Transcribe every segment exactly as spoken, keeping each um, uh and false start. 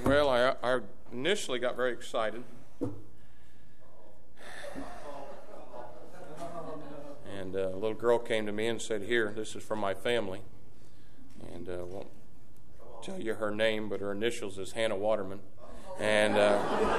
Well, I, I initially got very excited. And uh, a little girl came to me and said, "Here, this is from my family." And I uh, won't tell you her name, but her initials is Hannah Waterman. And uh,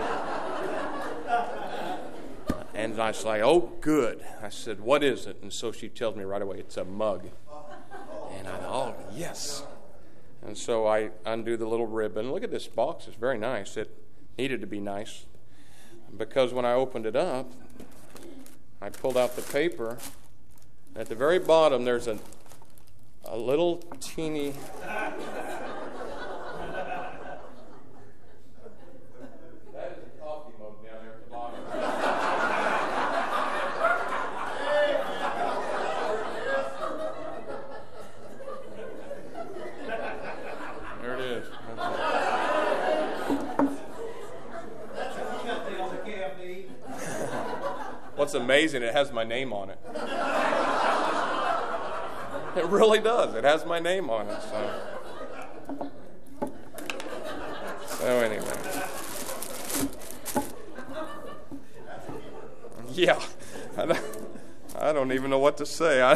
and I was like, "Oh, good." I said, "What is it?" And so she tells me right away, "It's a mug." And I thought, "Oh, yes." And so I undo the little ribbon. Look at this box. It's very nice. It needed to be nice. Because when I opened it up, I pulled out the paper. At the very bottom, there's a, a little teeny... That is a coffee mug down there at the bottom. There it is. What's amazing, it has my name on it. It really does. It has my name on it. So, so anyway. Yeah. I don't, I don't even know what to say. I,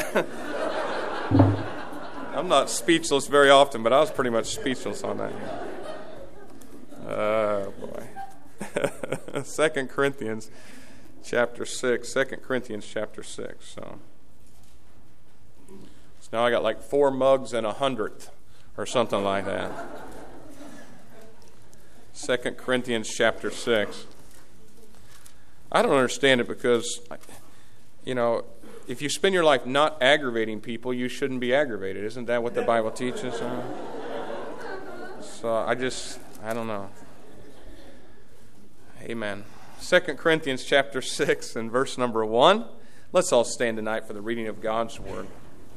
I'm not speechless very often, but I was pretty much speechless on that. Oh, boy. Second Corinthians chapter six. Second Corinthians chapter six. So. so now I got like four mugs and a hundredth or something like that. Second Corinthians chapter six. I don't understand it because, you know, if you spend your life not aggravating people, you shouldn't be aggravated. Isn't that what the Bible teaches? Uh, so I just, I don't know. Amen. Second Corinthians chapter six and verse number one. Let's all stand tonight for the reading of God's Word.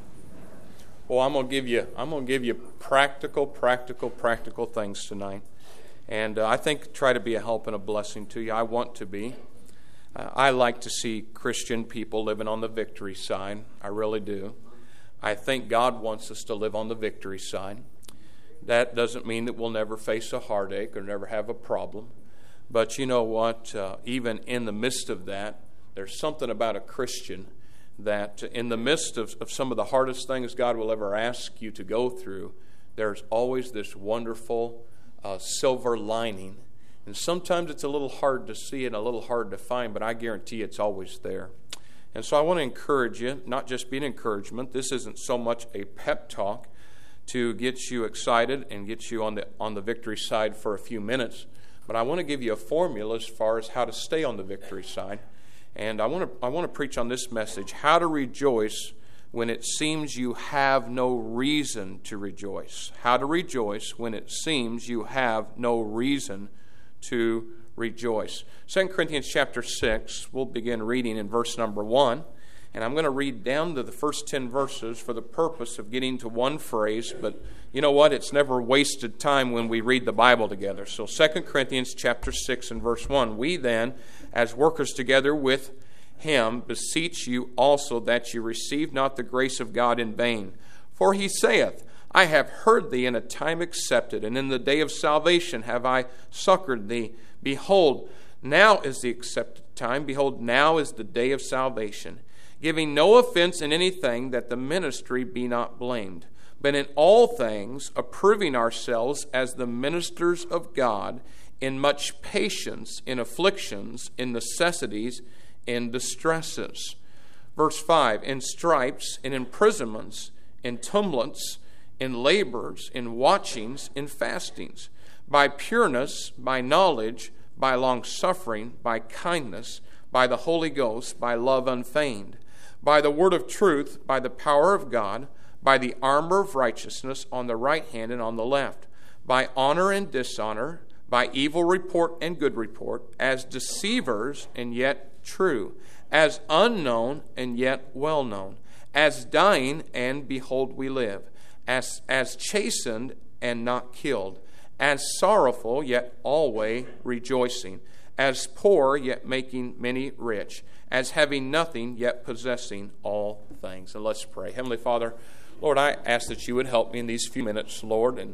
Well, I'm going to give you, I'm going to give you practical, practical, practical things tonight. And uh, I think try to be a help and a blessing to you. I want to be. Uh, I like to see Christian people living on the victory side. I really do. I think God wants us to live on the victory side. That doesn't mean that we'll never face a heartache or never have a problem. But you know what? Uh, even in the midst of that, there's something about a Christian that in the midst of, of some of the hardest things God will ever ask you to go through, there's always this wonderful uh, silver lining. And sometimes it's a little hard to see and a little hard to find, but I guarantee it's always there. And so I want to encourage you, not just be an encouragement. This isn't so much a pep talk to get you excited and get you on the on the victory side for a few minutes, but I want to give you a formula as far as how to stay on the victory side. And I want to I want to preach on this message, how to rejoice when it seems you have no reason to rejoice. How to rejoice when it seems you have no reason to rejoice. Second Corinthians chapter six, we'll begin reading in verse number one. And I'm going to read down to the first ten verses for the purpose of getting to one phrase. But you know what? It's never wasted time when we read the Bible together. So Second Corinthians chapter six and verse one. We then, as workers together with him, beseech you also that you receive not the grace of God in vain. For he saith, I have heard thee in a time accepted, and in the day of salvation have I succored thee. Behold, now is the accepted time. Behold, now is the day of salvation. Giving no offense in anything, that the ministry be not blamed. But in all things, approving ourselves as the ministers of God, in much patience, in afflictions, in necessities, in distresses. Verse five, in stripes, in imprisonments, in tumults, in labors, in watchings, in fastings, by pureness, by knowledge, by long-suffering, by kindness, by the Holy Ghost, by love unfeigned, by the word of truth, by the power of God, by the armor of righteousness on the right hand and on the left, by honor and dishonor, by evil report and good report, as deceivers and yet true, as unknown and yet well known, as dying and behold we live, as, as chastened and not killed, as sorrowful yet always rejoicing, as poor yet making many rich, as having nothing yet possessing all things. And let's pray. Heavenly Father, Lord, I ask that you would help me in these few minutes, Lord, and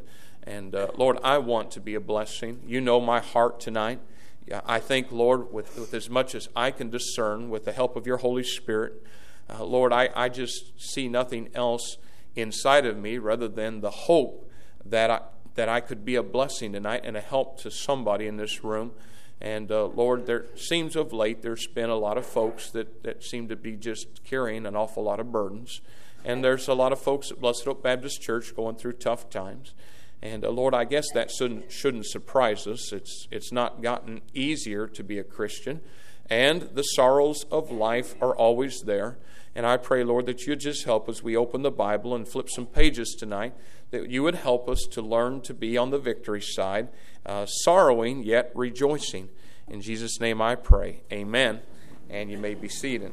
And uh, Lord, I want to be a blessing. You know my heart tonight. Yeah, I think, Lord, with, with as much as I can discern, with the help of your Holy Spirit, uh, Lord, I, I just see nothing else inside of me rather than the hope that I, that I could be a blessing tonight and a help to somebody in this room. And uh, Lord, there seems of late there's been a lot of folks that, that seem to be just carrying an awful lot of burdens. And there's a lot of folks at Blessed Hope Baptist Church going through tough times. And uh, Lord, I guess that shouldn't, shouldn't surprise us. It's, it's not gotten easier to be a Christian. And the sorrows of life are always there. And I pray, Lord, that you just help as we open the Bible and flip some pages tonight, that you would help us to learn to be on the victory side, uh, sorrowing yet rejoicing. In Jesus' name I pray. Amen. And you may be seated.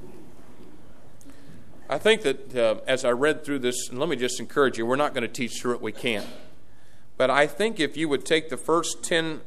I think that uh, as I read through this, and let me just encourage you, we're not going to teach through it, we can't. But I think if you would take the first ten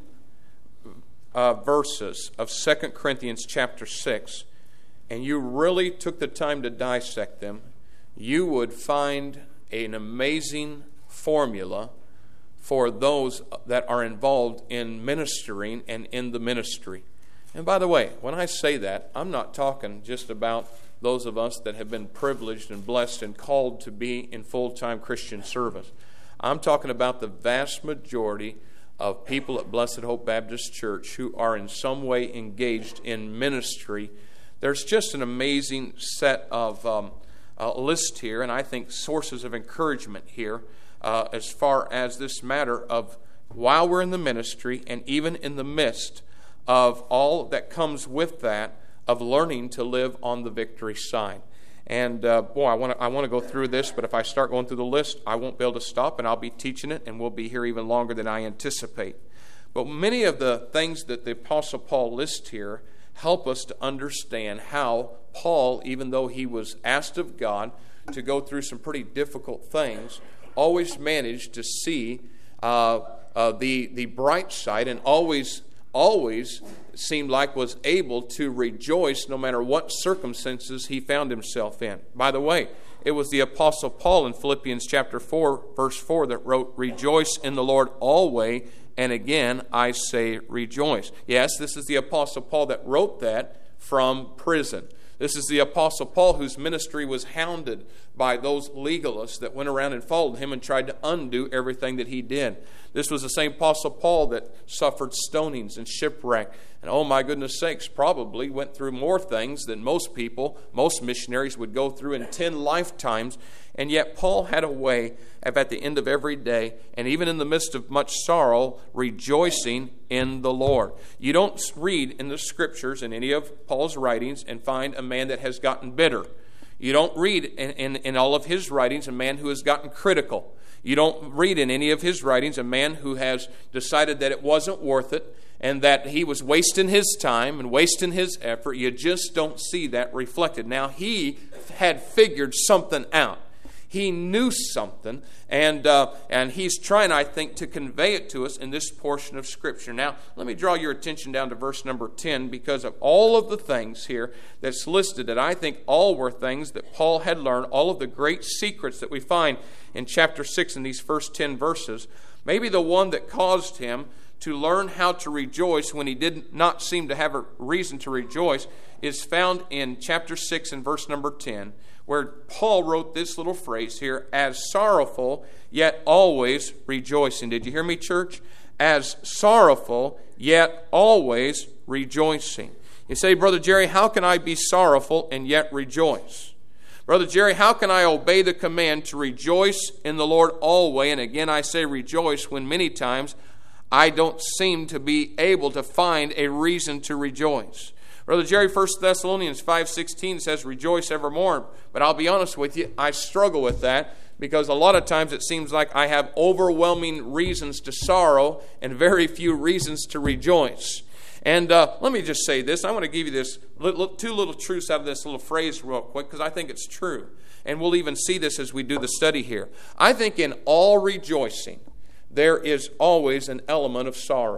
uh, verses of Second Corinthians chapter six, and you really took the time to dissect them, you would find an amazing formula for those that are involved in ministering and in the ministry. And by the way, when I say that, I'm not talking just about those of us that have been privileged and blessed and called to be in full-time Christian service. I'm talking about the vast majority of people at Blessed Hope Baptist Church who are in some way engaged in ministry. There's just an amazing set of um, uh, list here, and I think sources of encouragement here uh, as far as this matter of while we're in the ministry and even in the midst of all that comes with that of learning to live on the victory side. And uh, boy, I want to I want to go through this, but if I start going through the list, I won't be able to stop, and I'll be teaching it, and we'll be here even longer than I anticipate. But many of the things that the Apostle Paul lists here help us to understand how Paul, even though he was asked of God to go through some pretty difficult things, always managed to see uh, uh, the the bright side, and always always seemed like was able to rejoice no matter what circumstances he found himself in. By the way, it was the Apostle Paul in Philippians chapter four, verse four that wrote, "Rejoice in the Lord always, and again I say rejoice." Yes, this is the Apostle Paul that wrote that from prison. This is the Apostle Paul whose ministry was hounded by those legalists that went around and followed him and tried to undo everything that he did. This was the same Apostle Paul that suffered stonings and shipwreck. And oh my goodness sakes, probably went through more things than most people, most missionaries would go through in ten lifetimes. And yet Paul had a way of at the end of every day, and even in the midst of much sorrow, rejoicing in the Lord. You don't read in the Scriptures, in any of Paul's writings, and find a man that has gotten bitter. You don't read in, in, in all of his writings a man who has gotten critical. You don't read in any of his writings a man who has decided that it wasn't worth it and that he was wasting his time and wasting his effort. You just don't see that reflected. Now, he had figured something out. He knew something, and uh, and he's trying, I think, to convey it to us in this portion of Scripture. Now, let me draw your attention down to verse number ten, because of all of the things here that's listed that I think all were things that Paul had learned, all of the great secrets that we find in chapter six in these first ten verses. Maybe the one that caused him to learn how to rejoice when he did not seem to have a reason to rejoice is found in chapter six and verse number ten, where Paul wrote this little phrase here, "as sorrowful, yet always rejoicing." Did you hear me, church? As sorrowful, yet always rejoicing. You say, "Brother Jerry, how can I be sorrowful and yet rejoice?" Brother Jerry, how can I obey the command to rejoice in the Lord always? And again, I say rejoice when many times I don't seem to be able to find a reason to rejoice. Brother Jerry, First Thessalonians five sixteen says, "Rejoice evermore." But I'll be honest with you, I struggle with that because a lot of times it seems like I have overwhelming reasons to sorrow and very few reasons to rejoice. And uh, let me just say this. I want to give you this little, two little truths out of this little phrase real quick because I think it's true. And we'll even see this as we do the study here. I think in all rejoicing, there is always an element of sorrow.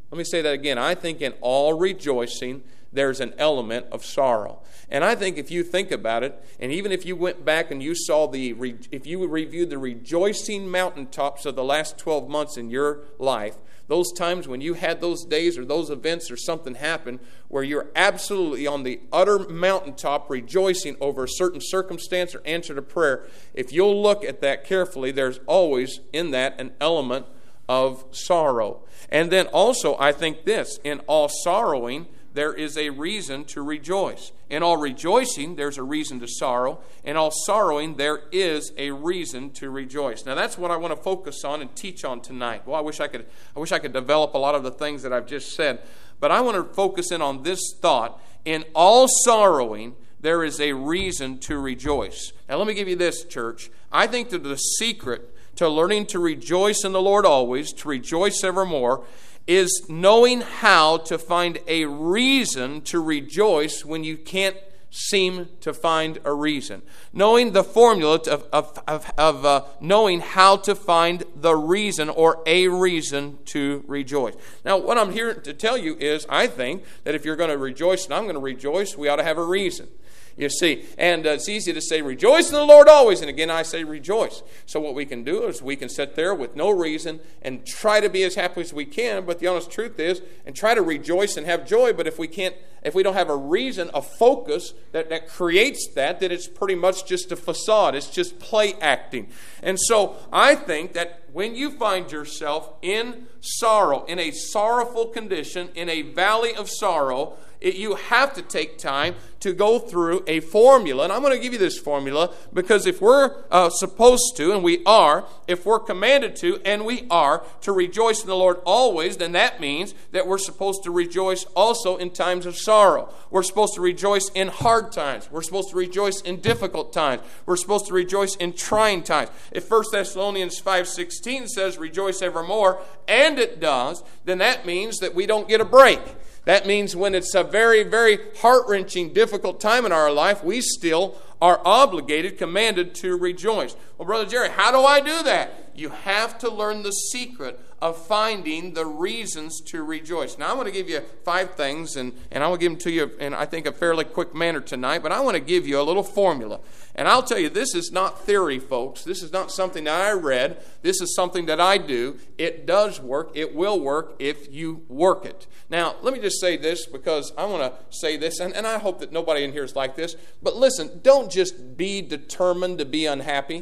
Let me say that again. I think in all rejoicing, there's an element of sorrow. And I think if you think about it, and even if you went back and you saw the, if you reviewed the rejoicing mountaintops of the last twelve months in your life, those times when you had those days or those events or something happened where you're absolutely on the utter mountaintop rejoicing over a certain circumstance or answer to prayer, if you'll look at that carefully, there's always in that an element of sorrow. And then also, I think this, in all sorrowing, there is a reason to rejoice. In all rejoicing, there's a reason to sorrow. In all sorrowing, there is a reason to rejoice. Now, that's what I want to focus on and teach on tonight. Well, I wish I could, I wish I could develop a lot of the things that I've just said. But I want to focus in on this thought. In all sorrowing, there is a reason to rejoice. Now, let me give you this, church. I think that the secret to learning to rejoice in the Lord always, to rejoice evermore, is knowing how to find a reason to rejoice when you can't seem to find a reason. Knowing the formula of, of, of, of uh, knowing how to find the reason or a reason to rejoice. Now, what I'm here to tell you is I think that if you're going to rejoice and I'm going to rejoice, we ought to have a reason. You see, and uh, it's easy to say, rejoice in the Lord always. And again, I say rejoice. So what we can do is we can sit there with no reason and try to be as happy as we can. But the honest truth is, and try to rejoice and have joy. But if we can't, if we don't have a reason, a focus that, that creates that, then it's pretty much just a facade. It's just play acting. And so I think that when you find yourself in sorrow, in a sorrowful condition, in a valley of sorrow, It, you have to take time to go through a formula. And I'm going to give you this formula because if we're uh, supposed to, and we are, if we're commanded to, and we are, to rejoice in the Lord always, then that means that we're supposed to rejoice also in times of sorrow. We're supposed to rejoice in hard times. We're supposed to rejoice in difficult times. We're supposed to rejoice in trying times. If First Thessalonians five sixteen says, rejoice evermore, and it does, then that means that we don't get a break. That means when it's a very, very heart-wrenching, difficult time in our life, we still are obligated, commanded to rejoice. Well, Brother Jerry, how do I do that? You have to learn the secret of finding the reasons to rejoice. Now, I want to give you five things, and, and I will give them to you in, I think, a fairly quick manner tonight, but I want to give you a little formula. And I'll tell you, this is not theory, folks. This is not something that I read. This is something that I do. It does work. It will work if you work it. Now, let me just say this because I want to say this, and, and I hope that nobody in here is like this. But listen, don't just be determined to be unhappy.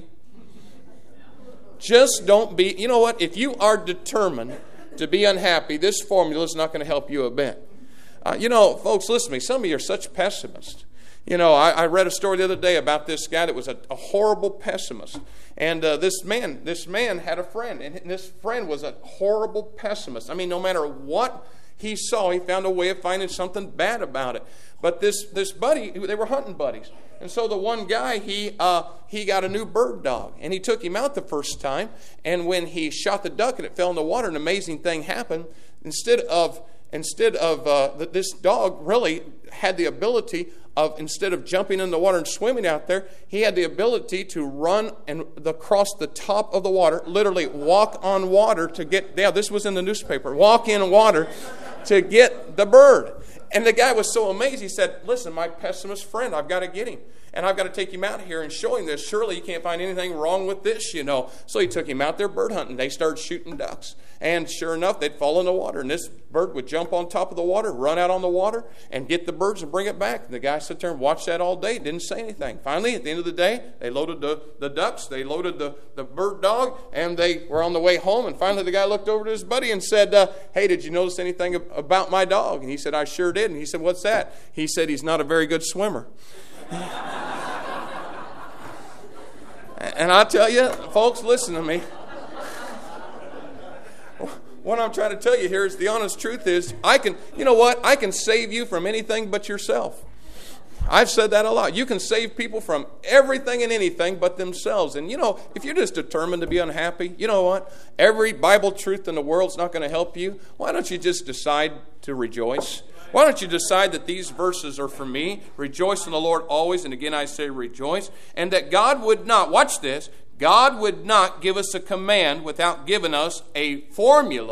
Just don't be, you know what? If you are determined to be unhappy, this formula is not going to help you a bit. Uh, you know, folks, listen to me. Some of you are such pessimists. You know, I, I read a story the other day about this guy that was a, a horrible pessimist. And uh, this man, this man had a friend, and this friend was a horrible pessimist. I mean, no matter what he saw, he found a way of finding something bad about it. But this this buddy, they were hunting buddies. And so the one guy, he uh, he got a new bird dog. And he took him out the first time. And when he shot the duck and it fell in the water, an amazing thing happened. Instead of, instead of uh, this dog really had the ability of, instead of jumping in the water and swimming out there, he had the ability to run and across the top of the water, literally walk on water to get, yeah, this was in the newspaper, walk in water to get the bird. And the guy was so amazed, he said, listen, my pessimist friend, I've got to get him. And I've got to take him out here and show him this. Surely you can't find anything wrong with this, you know. So he took him out there bird hunting. They started shooting ducks. And sure enough, they'd fall in the water. And this bird would jump on top of the water, run out on the water, and get the birds and bring it back. And the guy sat there and watched that all day, didn't say anything. Finally, at the end of the day, they loaded the, the ducks, they loaded the, the bird dog, and they were on the way home. And finally, the guy looked over to his buddy and said, uh, hey, did you notice anything about my dog? And he said, I sure did. And he said, what's that? He said, he's not a very good swimmer. And I tell you, folks, listen to me. What I'm trying to tell you here is the honest truth is, I can, you know what? I can save you from anything but yourself. I've said that a lot. You can save people from everything and anything but themselves. And, you know, if you're just determined to be unhappy, you know what? Every Bible truth in the world's not going to help you. Why don't you just decide to rejoice? Why don't you decide that these verses are for me? Rejoice in the Lord always. And again, I say rejoice. And that God would not, watch this, God would not give us a command without giving us a formula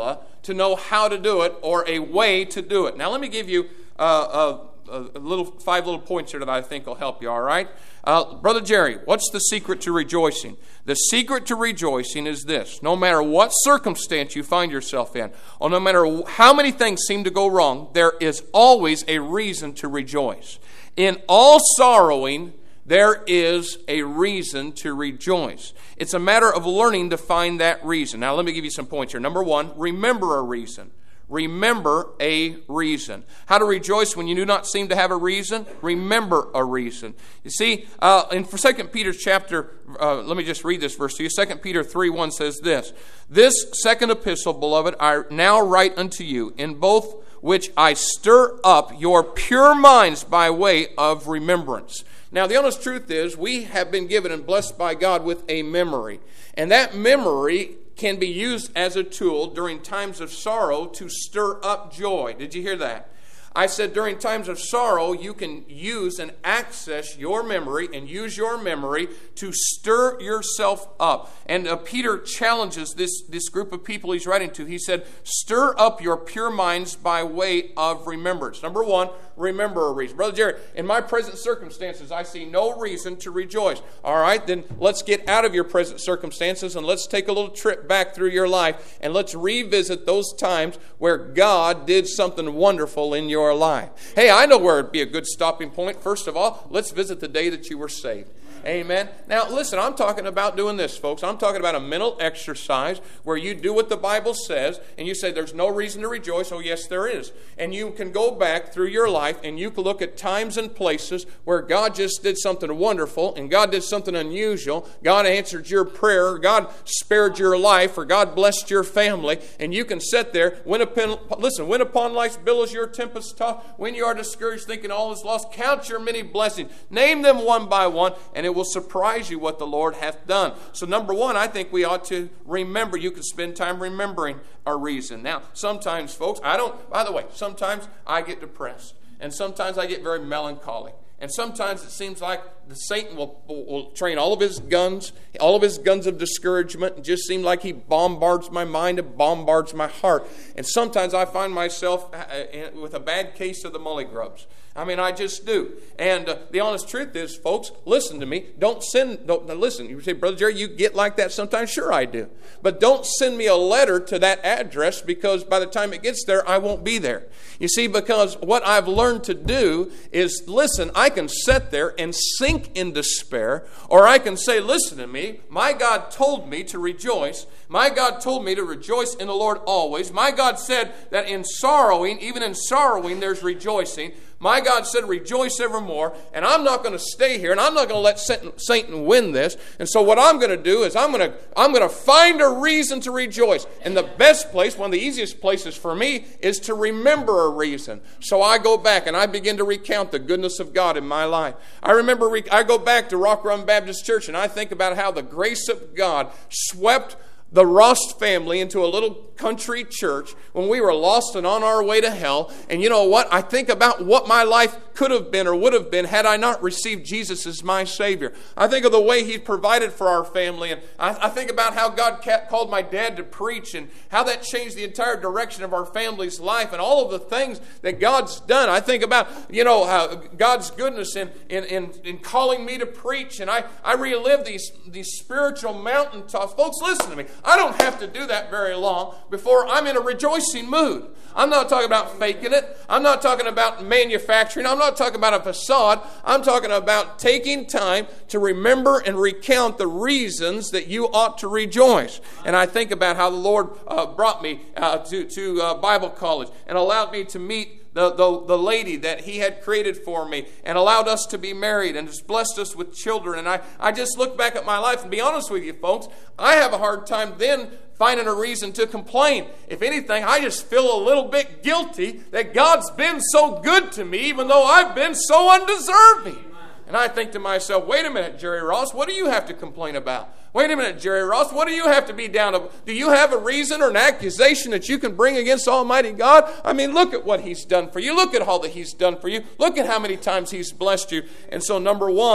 to know how to do it or a way to do it. Now, let me give you uh, a, a little five little points here that I think will help you, all right? Uh, Brother Jerry, what's the secret to rejoicing? The secret to rejoicing is this. No matter what circumstance you find yourself in, or no matter how many things seem to go wrong, there is always a reason to rejoice. In all sorrowing, there is a reason to rejoice. It's a matter of learning to find that reason. Now, let me give you some points here. Number one, remember a reason. Remember a reason. How to rejoice when you do not seem to have a reason? Remember a reason. You see, uh, in Second Peter chapter, uh, let me just read this verse to you. Second Peter three one says this, "This second epistle, beloved, I now write unto you, in both which I stir up your pure minds by way of remembrance." Now, the honest truth is, we have been given and blessed by God with a memory. And that memory can be used as a tool during times of sorrow to stir up joy. Did you hear that? I said during times of sorrow, you can use and access your memory and use your memory to stir yourself up. And uh, Peter challenges this, this group of people he's writing to. He said, stir up your pure minds by way of remembrance. Number one, remember a reason. Brother Jerry, in my present circumstances, I see no reason to rejoice. All right, then let's get out of your present circumstances and let's take a little trip back through your life and let's revisit those times where God did something wonderful in your life. Hey, I know where it'd be a good stopping point. First of all, let's visit the day that you were saved. Amen. Now, listen, I'm talking about doing this, folks. I'm talking about a mental exercise where you do what the Bible says and you say there's no reason to rejoice. Oh, yes, there is. And you can go back through your life and you can look at times and places where God just did something wonderful and God did something unusual. God answered your prayer. God spared your life, or God blessed your family. And you can sit there, when upon, listen, when upon life's billows your tempest tossed, when you are discouraged thinking all is lost, count your many blessings. Name them one by one, and it will surprise you what the Lord hath done. So number one, I think we ought to remember. You can spend time remembering a reason. Now, sometimes, folks, I don't, by the way, sometimes I get depressed. And sometimes I get very melancholy. And sometimes it seems like the Satan will, will, will train all of his guns, all of his guns of discouragement, and just seem like he bombards my mind and bombards my heart. And sometimes I find myself with a bad case of the mullygrubs. I mean, I just do. And uh, the honest truth is, folks, listen to me. Don't send, don't, now listen, you say, Brother Jerry, you get like that sometimes? Sure I do. But don't send me a letter to that address, because by the time it gets there, I won't be there. You see, because what I've learned to do is, listen, I can sit there and sink in despair, or I can say, listen to me, my God told me to rejoice. My God told me to rejoice in the Lord always. My God said that in sorrowing, even in sorrowing, there's rejoicing. My God said, rejoice evermore, and I'm not going to stay here, and I'm not going to let Satan win this. And so what I'm going to do is I'm going to I'm going to find a reason to rejoice. And the best place, one of the easiest places for me, is to remember a reason. So I go back and I begin to recount the goodness of God in my life. I remember, I go back to Rock Run Baptist Church, and I think about how the grace of God swept the Rost family into a little country church when we were lost and on our way to hell. And you know what? I think about what my life could have been or would have been had I not received Jesus as my Savior. I think of the way He provided for our family. And I, I think about how God kept, called my dad to preach and how that changed the entire direction of our family's life and all of the things that God's done. I think about, you know, how God's goodness in, in, in, in calling me to preach. And I, I relive these, these spiritual mountaintops. Folks, listen to me. I don't have to do that very long before I'm in a rejoicing mood. I'm not talking about faking it. I'm not talking about manufacturing. I'm not talking about a facade. I'm talking about taking time to remember and recount the reasons that you ought to rejoice. And I think about how the Lord uh, brought me uh, to, to uh, Bible college and allowed me to meet The, the, the lady that He had created for me and allowed us to be married and just blessed us with children. And I, I just look back at my life and be honest with you, folks, I have a hard time then finding a reason to complain. If anything, I just feel a little bit guilty that God's been so good to me even though I've been so undeserving. And I think to myself, wait a minute, Jerry Ross, what do you have to complain about? Wait a minute, Jerry Ross, what do you have to be down to? Do you have a reason or an accusation that you can bring against Almighty God? I mean, look at what He's done for you. Look at all that He's done for you. Look at how many times He's blessed you. And so, number one,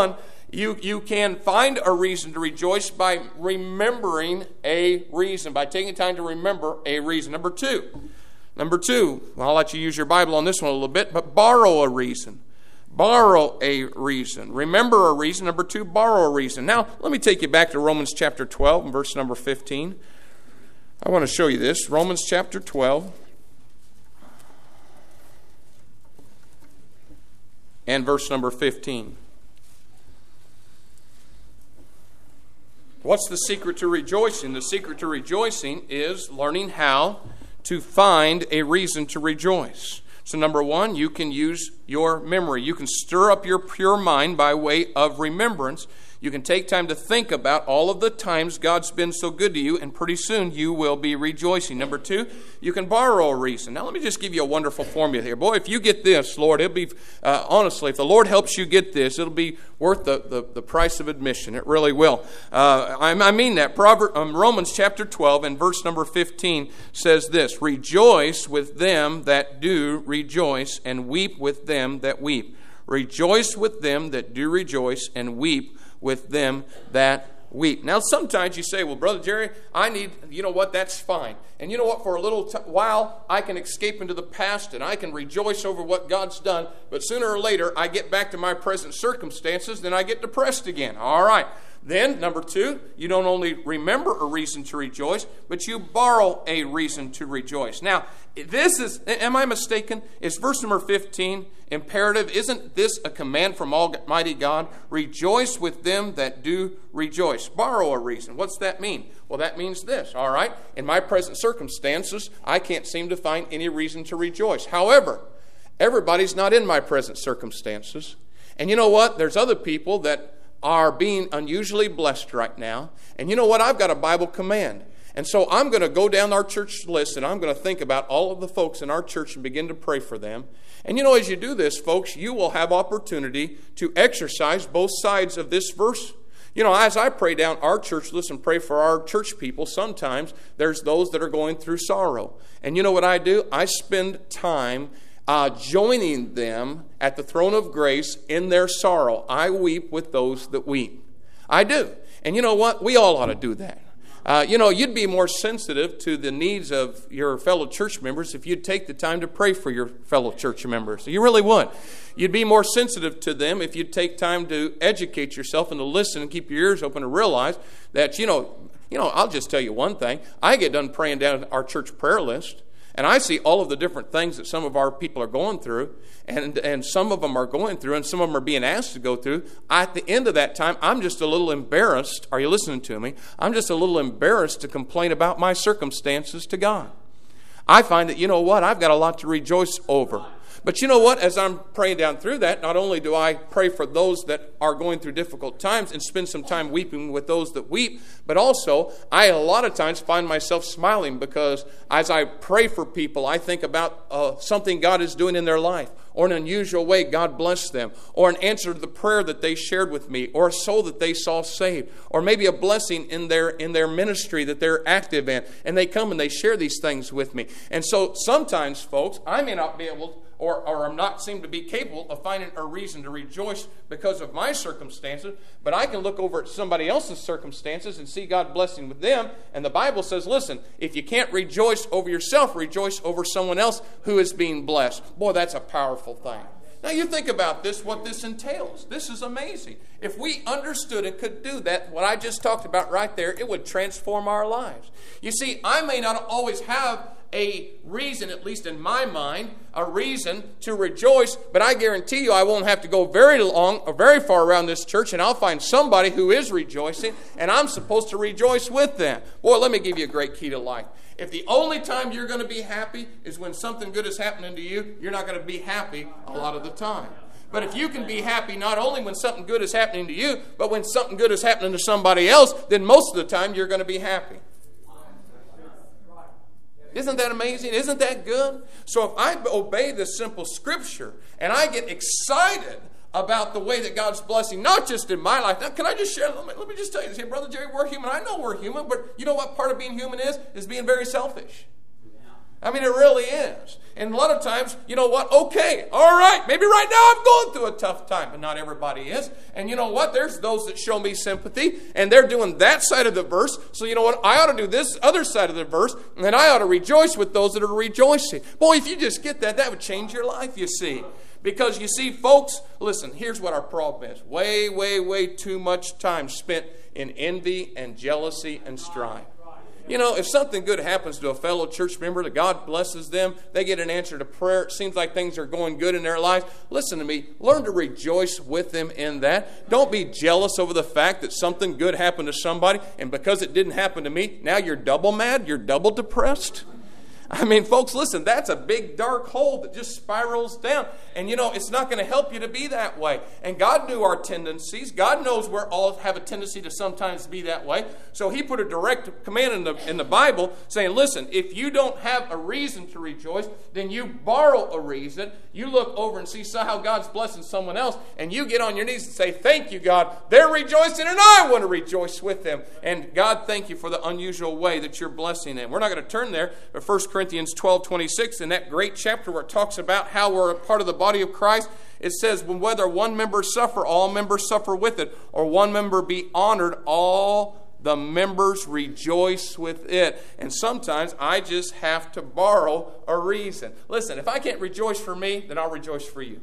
You, you can find a reason to rejoice by remembering a reason, by taking time to remember a reason. Number two, number two, well, I'll let you use your Bible on this one a little bit, but borrow a reason. Borrow a reason. Remember a reason. Number two, borrow a reason. Now, let me take you back to Romans chapter twelve and verse number fifteen. I want to show you this. Romans chapter twelve and verse number fifteen. What's the secret to rejoicing? The secret to rejoicing is learning how to find a reason to rejoice. So number one, you can use your memory. You can stir up your pure mind by way of remembrance. You can take time to think about all of the times God's been so good to you, and pretty soon you will be rejoicing. Number two, you can borrow a reason. Now let me just give you a wonderful formula here. Boy, if you get this, Lord, it'll be, uh, honestly, if the Lord helps you get this, it'll be worth the, the, the price of admission. It really will. Uh, I, I mean that. Proverbs, um, Romans chapter twelve and verse number fifteen says this, rejoice with them that do rejoice, and weep with them that weep. Rejoice with them that do rejoice, and weep with them that weep. Now, sometimes you say, well, Brother Jerry, I need, you know what, that's fine. And you know what, for a little t- while, I can escape into the past and I can rejoice over what God's done, but sooner or later, I get back to my present circumstances, then I get depressed again. All right. Then, number two, you don't only remember a reason to rejoice, but you borrow a reason to rejoice. Now, this is, am I mistaken? Is verse number fifteen imperative? Isn't this a command from Almighty God? Rejoice with them that do rejoice. Borrow a reason. What's that mean? Well, that means this, all right? In my present circumstances, I can't seem to find any reason to rejoice. However, everybody's not in my present circumstances. And you know what? There's other people that are being unusually blessed right now. And you know what? I've got a Bible command. And so I'm going to go down our church list and I'm going to think about all of the folks in our church and begin to pray for them. And you know, as you do this, folks, you will have opportunity to exercise both sides of this verse. You know, as I pray down our church list and pray for our church people, sometimes there's those that are going through sorrow. And you know what I do? I spend time Uh, joining them at the throne of grace in their sorrow. I weep with those that weep. I do. And you know what? We all ought to do that. Uh, you know, you'd be more sensitive to the needs of your fellow church members if you'd take the time to pray for your fellow church members. You really would. You'd be more sensitive to them if you'd take time to educate yourself and to listen and keep your ears open and realize that, you know, you know, I'll just tell you one thing. I get done praying down our church prayer list, and I see all of the different things that some of our people are going through, and, and some of them are going through, and some of them are being asked to go through. At the end of that time, I'm just a little embarrassed. Are you listening to me? I'm just a little embarrassed to complain about my circumstances to God. I find that, you know what, I've got a lot to rejoice over. But you know what? As I'm praying down through that, not only do I pray for those that are going through difficult times and spend some time weeping with those that weep, but also I a lot of times find myself smiling because as I pray for people, I think about uh, something God is doing in their life, or an unusual way God blessed them, or an answer to the prayer that they shared with me, or a soul that they saw saved, or maybe a blessing in their in their ministry that they're active in, and they come and they share these things with me. And so sometimes, folks, I may not be able to Or, or I'm not seem to be capable of finding a reason to rejoice because of my circumstances, but I can look over at somebody else's circumstances and see God blessing with them. And the Bible says, listen, if you can't rejoice over yourself, rejoice over someone else who is being blessed. Boy, that's a powerful thing. Now you think about this, what this entails. This is amazing. If we understood and could do that, what I just talked about right there, it would transform our lives. You see, I may not always have a reason, at least in my mind, a reason to rejoice, but I guarantee you I won't have to go very long or very far around this church, and I'll find somebody who is rejoicing, and I'm supposed to rejoice with them. Boy, let me give you a great key to life. If the only time you're going to be happy is when something good is happening to you, you're not going to be happy a lot of the time. But if you can be happy not only when something good is happening to you, but when something good is happening to somebody else, then most of the time you're going to be happy. Isn't that amazing? Isn't that good? So if I obey this simple scripture and I get excited about the way that God's blessing, not just in my life. Now, can I just share, let me, let me just tell you this. Hey, Brother Jerry, we're human. I know we're human, but you know what part of being human is? Is being very selfish. I mean, it really is. And a lot of times, you know what? Okay, all right, maybe right now I'm going through a tough time, but not everybody is. And you know what? There's those that show me sympathy, and they're doing that side of the verse. So you know what? I ought to do this other side of the verse, and I ought to rejoice with those that are rejoicing. Boy, if you just get that, that would change your life, you see. Because you see, folks, listen, here's what our problem is. Way, way, way too much time spent in envy and jealousy and strife. You know, if something good happens to a fellow church member, that God blesses them, they get an answer to prayer, it seems like things are going good in their lives, listen to me, learn to rejoice with them in that. Don't be jealous over the fact that something good happened to somebody, and because it didn't happen to me, now you're double mad, you're double depressed. I mean, folks, listen, that's a big dark hole that just spirals down. And, you know, it's not going to help you to be that way. And God knew our tendencies. God knows we're all have a tendency to sometimes be that way. So he put a direct command in the, in the Bible saying, listen, if you don't have a reason to rejoice, then you borrow a reason. You look over and see how God's blessing someone else, and you get on your knees and say, thank you, God. They're rejoicing, and I want to rejoice with them. And God, thank you for the unusual way that you're blessing them. We're not going to turn there, but First Corinthians twelve twenty-six, in that great chapter where it talks about how we're a part of the body of Christ, it says, whether one member suffer, all members suffer with it, or one member be honored, all the members rejoice with it. And sometimes I just have to borrow a reason. Listen, if I can't rejoice for me, then I'll rejoice for you.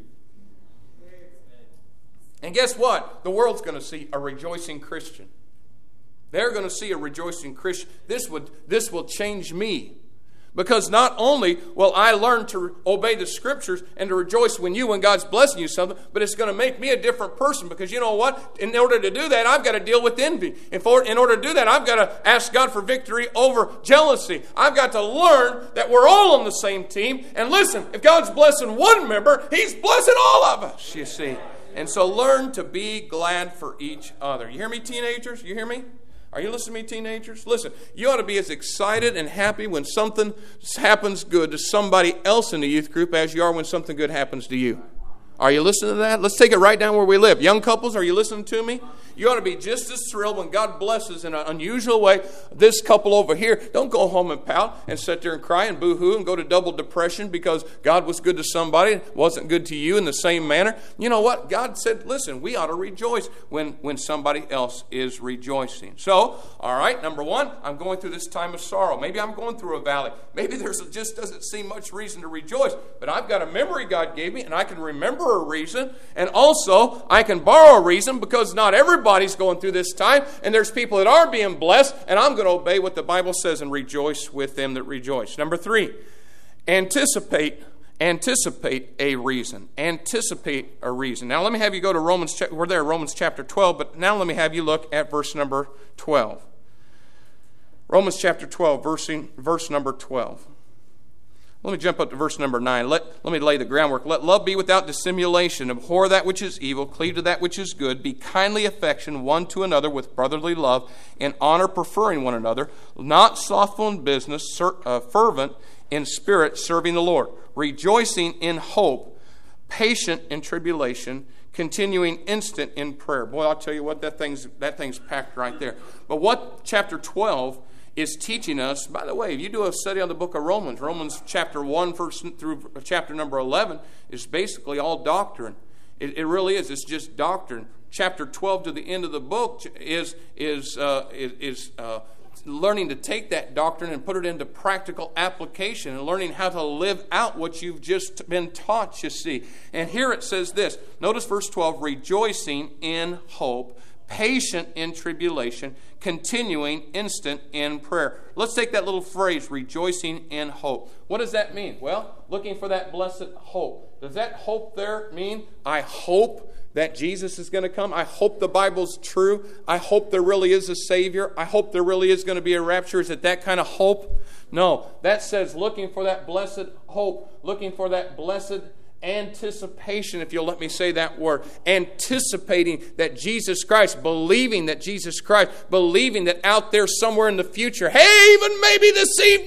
And guess what? The world's going to see a rejoicing Christian. They're going to see a rejoicing Christian. This would this will change me. Because not only will I learn to obey the Scriptures and to rejoice when you, when God's blessing you something, but it's going to make me a different person. Because you know what? In order to do that, I've got to deal with envy. In, for, in order to do that, I've got to ask God for victory over jealousy. I've got to learn that we're all on the same team. And listen, if God's blessing one member, He's blessing all of us, you see. And so learn to be glad for each other. You hear me, teenagers? You hear me? Are you listening to me, teenagers? Listen, you ought to be as excited and happy when something happens good to somebody else in the youth group as you are when something good happens to you. Are you listening to that? Let's take it right down where we live. Young couples, are you listening to me? You ought to be just as thrilled when God blesses in an unusual way this couple over here. Don't go home and pout and sit there and cry and boo-hoo and go to double depression because God was good to somebody, wasn't good to you in the same manner. You know what? God said, listen, we ought to rejoice when, when somebody else is rejoicing. So, all right, number one, I'm going through this time of sorrow. Maybe I'm going through a valley. Maybe there's a, just doesn't seem much reason to rejoice. But I've got a memory God gave me, and I can remember a reason. And also, I can borrow a reason because not everybody Everybody's going through this time, and there's people that are being blessed, and I'm going to obey what the Bible says and rejoice with them that rejoice. Number three, anticipate, anticipate a reason. Anticipate a reason. Now let me have you go to Romans, we're there, Romans chapter twelve, but now let me have you look at verse number twelve. Romans chapter twelve, verse, verse number twelve. Let me jump up to verse number nine. Let, let me lay the groundwork. Let love be without dissimulation. Abhor that which is evil. Cleave to that which is good. Be kindly affectioned one to another with brotherly love, in honor preferring one another. Not slothful in business, ser, uh, fervent in spirit, serving the Lord. Rejoicing in hope, patient in tribulation, continuing instant in prayer. Boy, I'll tell you what, that thing's, that thing's packed right there. But what chapter twelve is teaching us, by the way, if you do a study on the book of Romans, Romans chapter one verse through chapter number eleven is basically all doctrine. It, it really is. It's just doctrine. Chapter twelve to the end of the book is is uh, is, is uh, learning to take that doctrine and put it into practical application and learning how to live out what you've just been taught, you see. And here it says this. Notice verse twelve, rejoicing in hope, patient in tribulation, continuing instant in prayer. Let's take that little phrase, rejoicing in hope. What does that mean? Well, looking for that blessed hope. Does that hope there mean I hope that Jesus is going to come? I hope the Bible's true. I hope there really is a Savior. I hope there really is going to be a rapture. Is it that kind of hope? No. That says looking for that blessed hope, looking for that blessed anticipation, if you'll let me say that word. Anticipating that Jesus Christ, believing that Jesus Christ, believing that out there somewhere in the future, hey, even maybe this evening,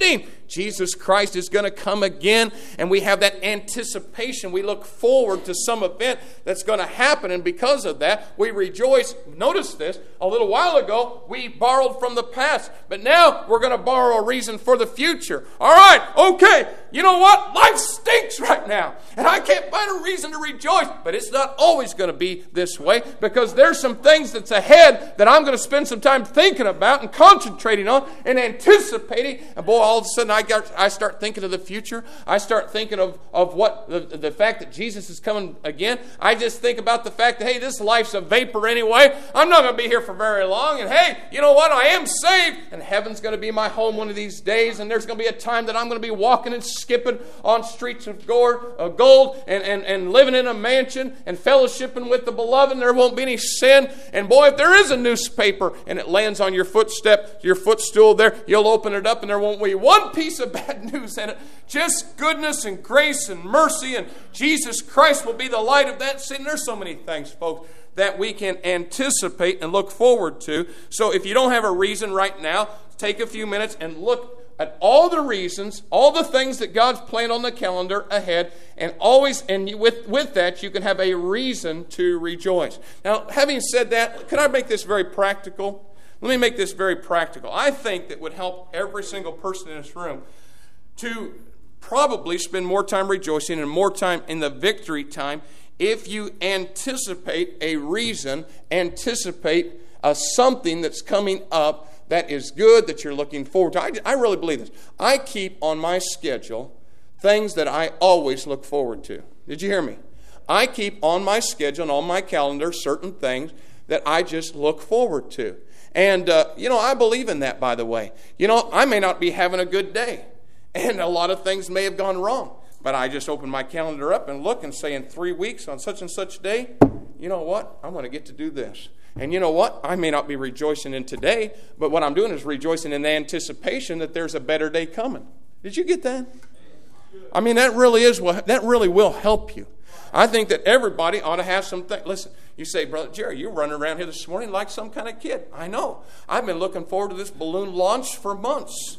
Jesus Christ is going to come again, and we have that anticipation. We look forward to some event that's going to happen, and because of that, we rejoice. Notice this, a little while ago, we borrowed from the past, but now we're going to borrow a reason for the future. All right, okay, you know what? Life stinks right now, and I can't find a reason to rejoice, but it's not always going to be this way, because there's some things that's ahead that I'm going to spend some time thinking about and concentrating on and anticipating. And boy, all of a sudden I got, I start thinking of the future. I start thinking of, of what the, the fact that Jesus is coming again. I just think about the fact that, hey, this life's a vapor anyway. I'm not going to be here for very long. And hey, you know what? I am saved, and heaven's going to be my home one of these days. And there's going to be a time that I'm going to be walking and skipping on streets of gold and, and, and living in a mansion and fellowshipping with the beloved. And there won't be any sin. And boy, if there is a newspaper and it lands on your footstep, your footstool there, you'll open it up and there won't be one piece of bad news in it. Just goodness and grace and mercy, and Jesus Christ will be the light of that sin. There's so many things, folks, that we can anticipate and look forward to. So if you don't have a reason right now, take a few minutes and look at all the reasons, all the things that God's planned on the calendar ahead, and always, and with, with that, you can have a reason to rejoice. Now, having said that, can I make this very practical? Let me make this very practical. I think that would help every single person in this room to probably spend more time rejoicing and more time in the victory time if you anticipate a reason, anticipate uh, something that's coming up that is good, that you're looking forward to. I, I really believe this. I keep on my schedule things that I always look forward to. Did you hear me? I keep on my schedule and on my calendar certain things that I just look forward to. And, uh, you know, I believe in that, by the way. You know, I may not be having a good day, and a lot of things may have gone wrong. But I just open my calendar up and look and say, in three weeks on such and such day, you know what? I'm going to get to do this. And you know what? I may not be rejoicing in today, but what I'm doing is rejoicing in the anticipation that there's a better day coming. Did you get that? I mean, that really is what, that really will help you. I think that everybody ought to have some things. Listen, you say, Brother Jerry, you're running around here this morning like some kind of kid. I know. I've been looking forward to this balloon launch for months.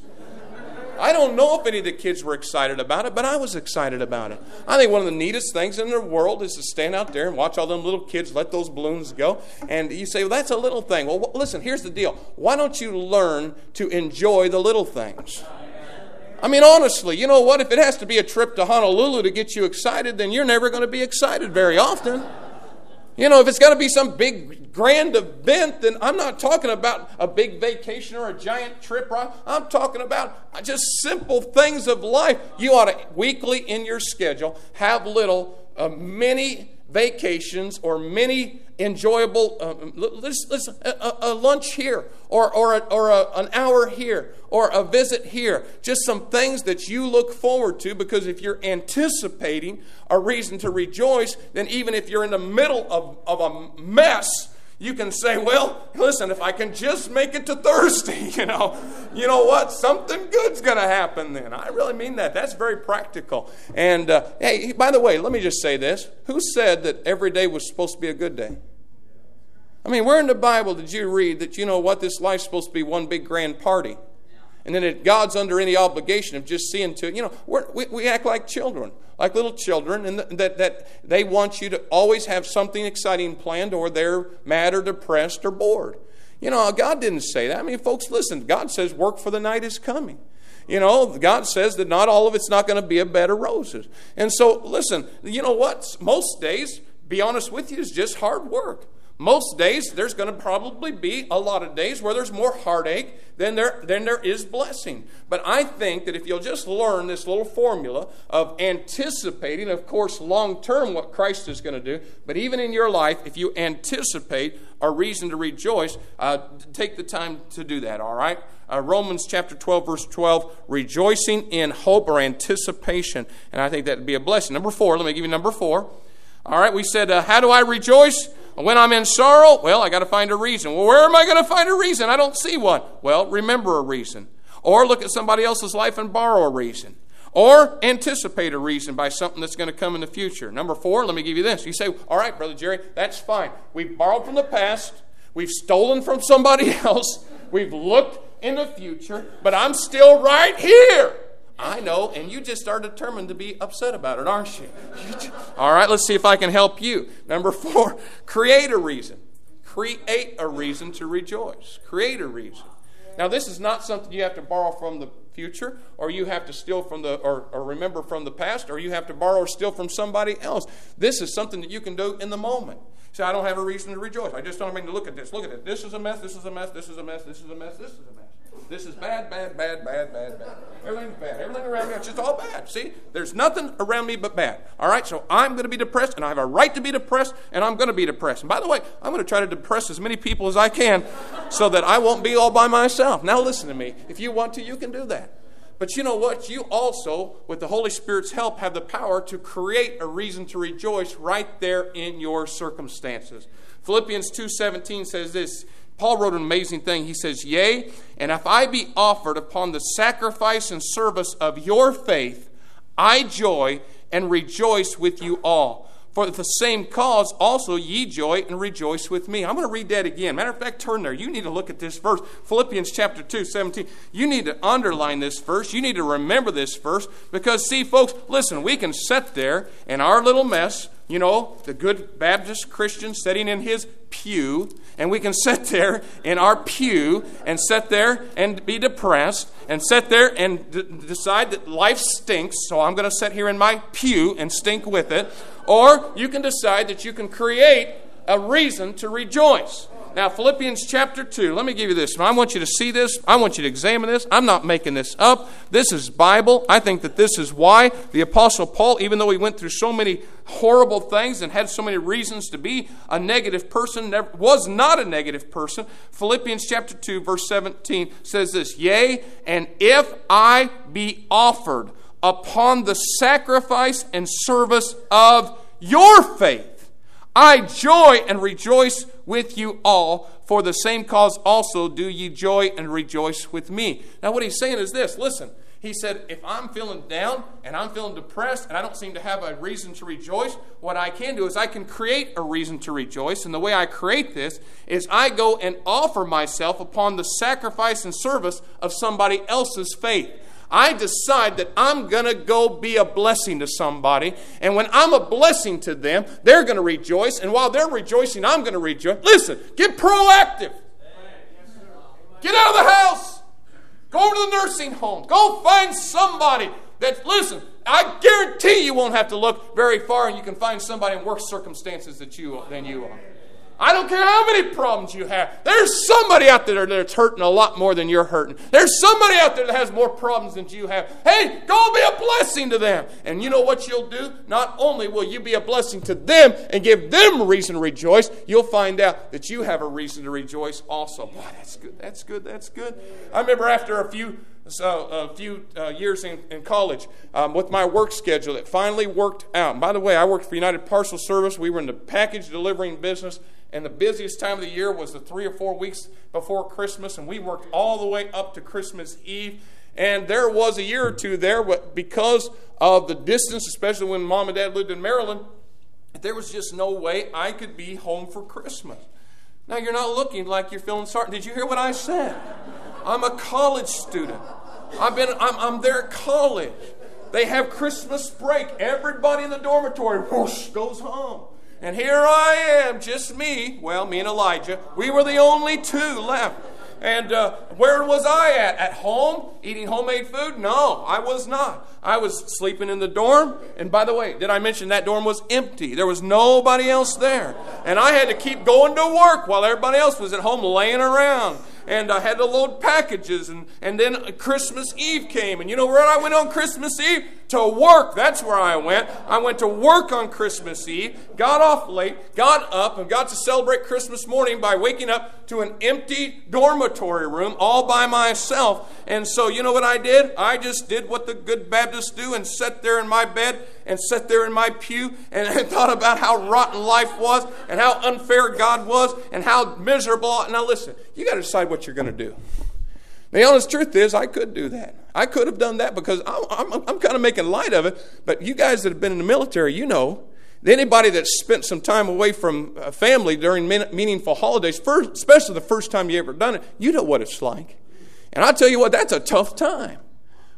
I don't know if any of the kids were excited about it, but I was excited about it. I think one of the neatest things in the world is to stand out there and watch all them little kids let those balloons go. And you say, well, that's a little thing. Well, listen, here's the deal. Why don't you learn to enjoy the little things? I mean, honestly, you know what? If it has to be a trip to Honolulu to get you excited, then you're never going to be excited very often. You know, if it's got to be some big, grand event, then I'm not talking about a big vacation or a giant trip. Right? I'm talking about just simple things of life. You ought to, weekly in your schedule, have little uh, mini vacations or many enjoyable, uh, let's, let's, a, a lunch here or, or, a, or a, an hour here or a visit here. Just some things that you look forward to, because if you're anticipating a reason to rejoice, then even if you're in the middle of, of a mess, you can say, well, listen, if I can just make it to Thursday, you know, you know what? Something good's going to happen then. I really mean that. That's very practical. And, uh, hey, by the way, let me just say this. Who said that every day was supposed to be a good day? I mean, where in the Bible did you read that, you know what, this life's supposed to be one big grand party? And then it, God's under any obligation of just seeing to it. You know, we're, we, we act like children, like little children, and th- that, that they want you to always have something exciting planned, or they're mad or depressed or bored. You know, God didn't say that. I mean, folks, listen, God says work for the night is coming. You know, God says that not all of it's not going to be a bed of roses. And so, listen, you know what? Most days, be honest with you, is just hard work. Most days, there's going to probably be a lot of days where there's more heartache than there, than there is blessing. But I think that if you'll just learn this little formula of anticipating, of course, long-term what Christ is going to do, but even in your life, if you anticipate a reason to rejoice, uh, take the time to do that, all right? Uh, Romans chapter twelve, verse twelve, rejoicing in hope or anticipation. And I think that would be a blessing. Number four, let me give you number four. All right, we said, uh, how do I rejoice? When I'm in sorrow, well, I got to find a reason. Well, where am I going to find a reason? I don't see one. Well, remember a reason. Or look at somebody else's life and borrow a reason. Or anticipate a reason by something that's going to come in the future. Number four, let me give you this. You say, all right, Brother Jerry, that's fine. We've borrowed from the past. We've stolen from somebody else. We've looked in the future. But I'm still right here. I know, and you just are determined to be upset about it, aren't you? you just, all right, let's see if I can help you. Number four, create a reason. Create a reason to rejoice. Create a reason. Now, this is not something you have to borrow from the future, or you have to steal from the, or, or remember from the past, or you have to borrow or steal from somebody else. This is something that you can do in the moment. Say, I don't have a reason to rejoice. I just don't mean to look at this. Look at it. This is a mess. This is a mess. This is a mess. This is a mess. This is a mess. This is bad, bad, bad, bad, bad, bad. Everything's bad. Everything around me, it's just all bad. See? There's nothing around me but bad. All right? So I'm going to be depressed, and I have a right to be depressed, and I'm going to be depressed. And by the way, I'm going to try to depress as many people as I can so that I won't be all by myself. Now listen to me. If you want to, you can do that. But you know what? You also, with the Holy Spirit's help, have the power to create a reason to rejoice right there in your circumstances. Philippians two seventeen says this. Paul wrote an amazing thing. He says, yea, and if I be offered upon the sacrifice and service of your faith, I joy and rejoice with you all. For the same cause also ye joy and rejoice with me. I'm going to read that again. Matter of fact, turn there. You need to look at this verse. Philippians chapter two, seventeen. You need to underline this verse. You need to remember this verse. Because, see, folks, listen, we can sit there in our little mess, you know, the good Baptist Christian sitting in his pew, and we can sit there in our pew and sit there and be depressed and sit there and d- decide that life stinks, so I'm going to sit here in my pew and stink with it. Or you can decide that you can create a reason to rejoice. Now, Philippians chapter two, let me give you this. I want you to see this. I want you to examine this. I'm not making this up. This is Bible. I think that this is why the Apostle Paul, even though he went through so many horrible things and had so many reasons to be a negative person, never, was not a negative person. Philippians chapter two, verse seventeen says this, yea, and if I be offered upon the sacrifice and service of your faith, I joy and rejoice with you all. For the same cause also do ye joy and rejoice with me. Now what he's saying is this. Listen, he said, if I'm feeling down and I'm feeling depressed and I don't seem to have a reason to rejoice, what I can do is I can create a reason to rejoice. And the way I create this is I go and offer myself upon the sacrifice and service of somebody else's faith. I decide that I'm going to go be a blessing to somebody. And when I'm a blessing to them, they're going to rejoice. And while they're rejoicing, I'm going to rejoice. Listen, get proactive. Get out of the house. Go to the nursing home. Go find somebody that, listen, I guarantee you won't have to look very far and you can find somebody in worse circumstances that you, than you are. I don't care how many problems you have. There's somebody out there that's hurting a lot more than you're hurting. There's somebody out there that has more problems than you have. Hey, go be a blessing to them. And you know what you'll do? Not only will you be a blessing to them and give them a reason to rejoice, you'll find out that you have a reason to rejoice also. Boy, that's good, that's good, that's good. I remember after a few So a few uh, years in, in college, um, with my work schedule, it finally worked out. And by the way, I worked for United Parcel Service. We were in the package delivering business, and the busiest time of the year was the three or four weeks before Christmas, and we worked all the way up to Christmas Eve. And there was a year or two there, but because of the distance, especially when Mom and Dad lived in Maryland, there was just no way I could be home for Christmas. Now, you're not looking like you're feeling sorry. Did you hear what I said? I'm a college student. I've been, I'm, I'm there at college. They have Christmas break. Everybody in the dormitory whoosh, goes home. And here I am, just me. Well, me and Elijah. We were the only two left. And uh, where was I at? At home? Eating homemade food? No, I was not. I was sleeping in the dorm. And by the way, did I mention that dorm was empty? There was nobody else there. And I had to keep going to work while everybody else was at home laying around. And I had to load packages. And, and then Christmas Eve came. And you know where I went on Christmas Eve? To work. That's where I went. I went to work on Christmas Eve, got off late, got up, and got to celebrate Christmas morning by waking up to an empty dormitory room all by myself. And so you know what I did? I just did what the good Baptists do and sat there in my bed and sat there in my pew and I thought about how rotten life was and how unfair God was and how miserable. Now listen, you got to decide what you're going to do. The honest truth is, I could do that. I could have done that because I'm, I'm, I'm kind of making light of it. But you guys that have been in the military, you know, anybody that's spent some time away from family during meaningful holidays, first, especially the first time you ever done it, you know what it's like. And I tell you what, that's a tough time.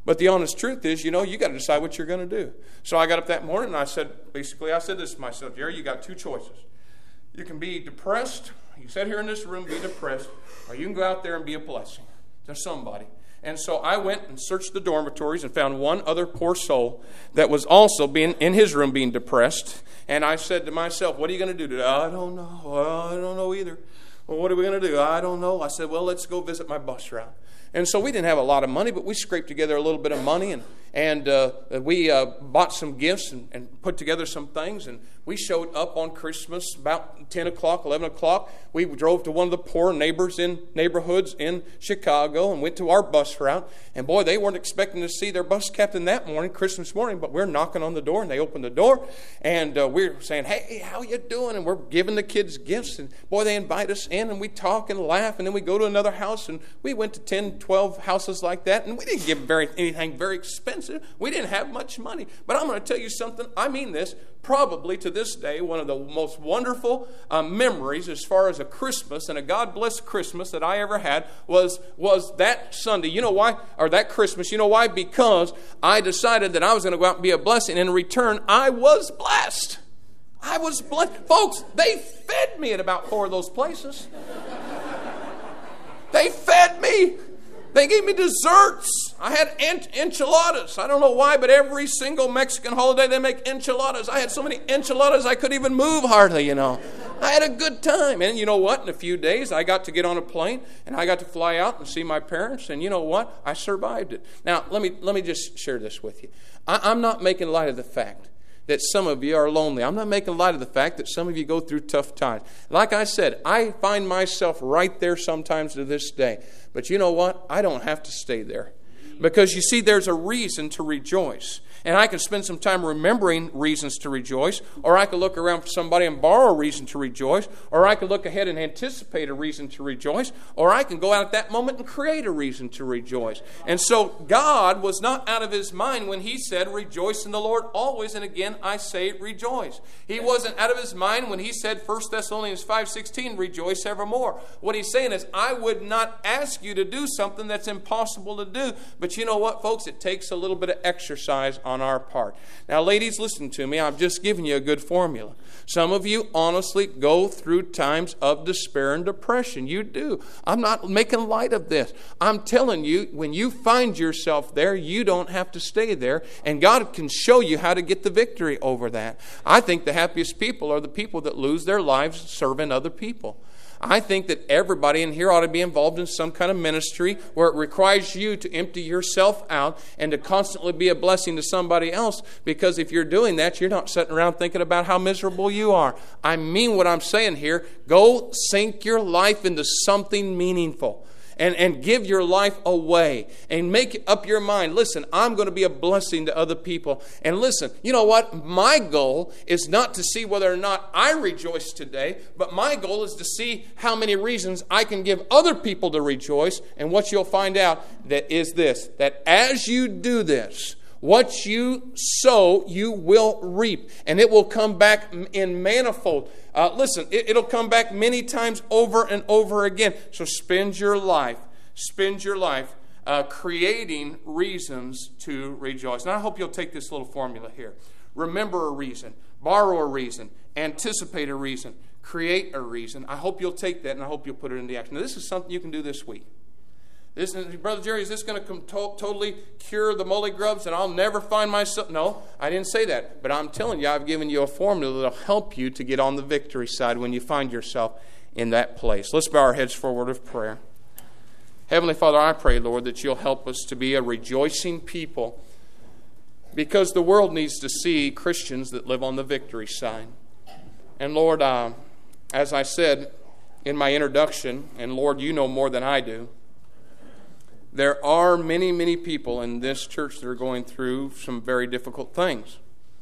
But the honest truth is, you know, you got to decide what you're going to do. So I got up that morning and I said, basically, I said this to myself, Jerry, you got two choices. You can be depressed. You sit here in this room, be depressed, or you can go out there and be a blessing to somebody. And so I went and searched the dormitories and found one other poor soul that was also being in his room being depressed. And I said to myself, what are you going to do today? I don't know. Well, I don't know either. Well, what are we going to do? I don't know. I said, well, let's go visit my bus route. And so we didn't have a lot of money, but we scraped together a little bit of money, and and uh, we uh, bought some gifts and, and put together some things. And we showed up on Christmas about ten o'clock, eleven o'clock. We drove to one of the poor neighbors in neighborhoods in Chicago and went to our bus route. And boy, they weren't expecting to see their bus captain that morning, Christmas morning, but we're knocking on the door, and they opened the door, and uh, we're saying, hey, how you doing? And we're giving the kids gifts. And boy, they invite us in, and we talk and laugh, and then we go to another house, and we went to ten, twelve houses like that, and we didn't give very anything very expensive. We didn't have much money. But I'm going to tell you something. I mean this. Probably to this day, one of the most wonderful uh, memories as far as a Christmas and a God-blessed Christmas that I ever had was, was that Sunday. You know why? Or that Christmas. You know why? Because I decided that I was going to go out and be a blessing. And in return, I was blessed. I was blessed. Folks, they fed me at about four of those places. They fed me. They gave me desserts. I had enchiladas. I don't know why, but every single Mexican holiday they make enchiladas. I had so many enchiladas I couldn't even move hardly, you know. I had a good time. And you know what? In a few days, I got to get on a plane, and I got to fly out and see my parents. And you know what? I survived it. Now, let me let me just share this with you. I, I'm not making light of the fact that some of you are lonely. I'm not making light of the fact that some of you go through tough times. Like I said, I find myself right there sometimes to this day. But you know what? I don't have to stay there. Because you see, there's a reason to rejoice. And I can spend some time remembering reasons to rejoice, or I could look around for somebody and borrow a reason to rejoice, or I could look ahead and anticipate a reason to rejoice, or I can go out at that moment and create a reason to rejoice. And so God was not out of his mind when he said, rejoice in the Lord always, and again I say rejoice. He wasn't out of his mind when he said, First Thessalonians five sixteen, rejoice evermore. What he's saying is, I would not ask you to do something that's impossible to do. But you know what, folks? It takes a little bit of exercise on our part. Now, ladies, listen to me. I'm just giving you a good formula. Some of you honestly go through times of despair and depression. You do. I'm not making light of this. I'm telling you, when you find yourself there, you don't have to stay there. And God can show you how to get the victory over that. I think the happiest people are the people that lose their lives serving other people. I think that everybody in here ought to be involved in some kind of ministry where it requires you to empty yourself out and to constantly be a blessing to somebody else, because if you're doing that, you're not sitting around thinking about how miserable you are. I mean what I'm saying here. Go sink your life into something meaningful. And, and give your life away and make up your mind. Listen, I'm going to be a blessing to other people. And listen, you know what? My goal is not to see whether or not I rejoice today, but my goal is to see how many reasons I can give other people to rejoice. And what you'll find out that is this, that as you do this, what you sow, you will reap. And it will come back in manifold. Uh, listen, it, it'll come back many times over and over again. So spend your life, spend your life uh, creating reasons to rejoice. And I hope you'll take this little formula here. Remember a reason, borrow a reason, anticipate a reason, create a reason. I hope you'll take that, and I hope you'll put it into action. Now, this is something you can do this week. This, Brother Jerry, is this going to come to- totally cure the molly grubs and I'll never find myself? No, I didn't say that. But I'm telling you, I've given you a formula that will help you to get on the victory side when you find yourself in that place. Let's bow our heads for a word of prayer. Heavenly Father, I pray, Lord, that you'll help us to be a rejoicing people, because the world needs to see Christians that live on the victory side. And Lord, uh, as I said in my introduction, and Lord, you know more than I do, there are many, many people in this church that are going through some very difficult things.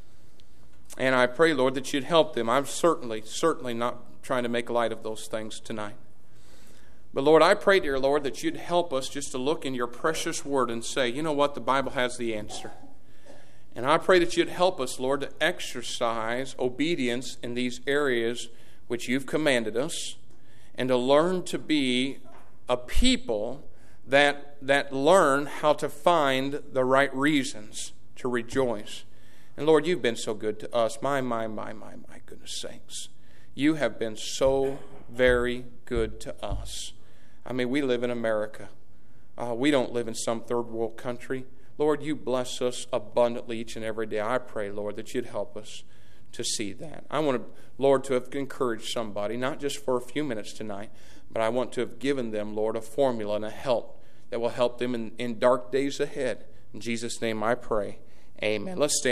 And I pray, Lord, that you'd help them. I'm certainly, certainly not trying to make light of those things tonight. But Lord, I pray, dear Lord, that you'd help us just to look in your precious word and say, you know what, the Bible has the answer. And I pray that you'd help us, Lord, to exercise obedience in these areas which you've commanded us, and to learn to be a people that, that learn how to find the right reasons to rejoice. And Lord, you've been so good to us. My, my, my, my, my goodness sakes. You have been so very good to us. I mean, we live in America. Uh, we don't live in some third world country. Lord, you bless us abundantly each and every day. I pray, Lord, that you'd help us to see that. I want, to, Lord, to have encouraged somebody, not just for a few minutes tonight, but I want to have given them, Lord, a formula and a help that will help them in, in dark days ahead. In Jesus' name I pray. Amen. Let's stand.